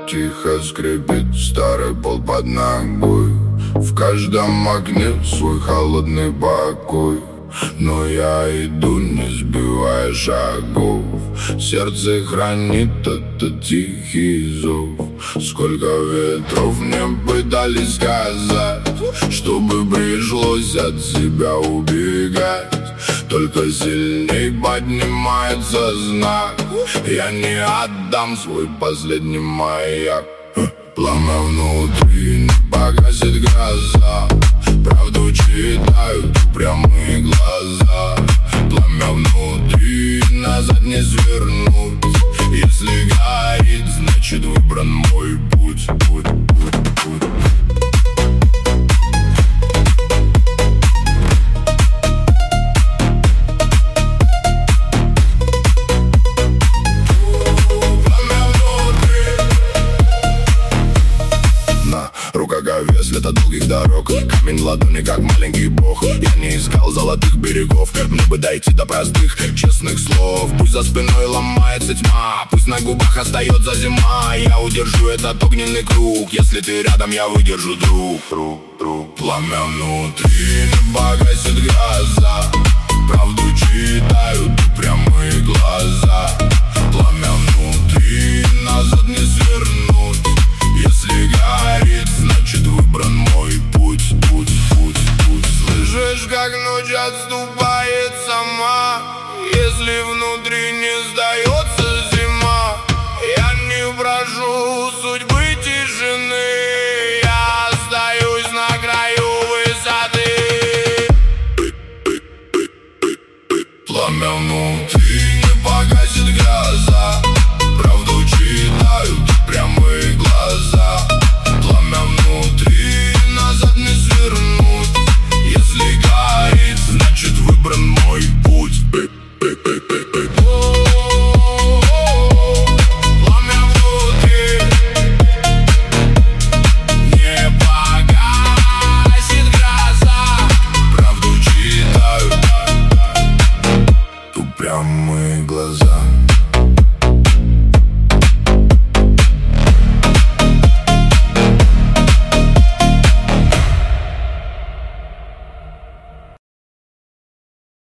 тихо скрипит старый пол под ногой. В каждом окне свой холодный покой. Но я иду, не сбивая шагов. Сердце хранит этот тихий зов. Сколько ветров мне пытались сказать, чтобы пришлось от себя убегать. Только сильней поднимается знак. Я не отдам свой последний маяк. Пламя внутри не погасит гроза. Правду читают прямые глаза. Пламя внутри, назад не свернуть. Если горит, значит выбран мой путь. Рукоговес, лето долгих дорог. Камень в ладони, как маленький бог. Я не искал золотых берегов. Мне бы дойти до простых, честных слов. Пусть за спиной ломается тьма, пусть на губах остается зима. Я удержу этот огненный круг. Если ты рядом, я выдержу, друг. Пламя внутри, не погасит гроза. Правду читают прямые глаза. Пламя внутри, назад не